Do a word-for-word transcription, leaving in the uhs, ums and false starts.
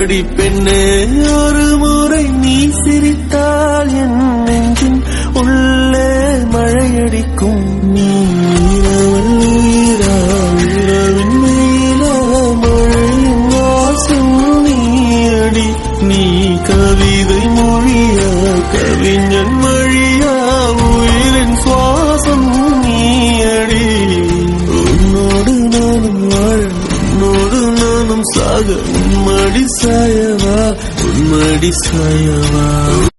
அடி பெண்ணே ஒரு முறை நீ சிரித்தால் என் நெஞ்சின் உள்ளே மழையடிக்கும். நீ இரவல் உயிரா இரவின் மேலா மழையின் வாசம் நீ அடி. நீ கவிதை மொழியா கவிஞன் மொழியா உயிரின் சுவாசம் நீ அடி. உன்னோடு நானும் வாழ உன்னோடு நானும் சாக உன்மடி சாயவா உன்மடி சாயவா.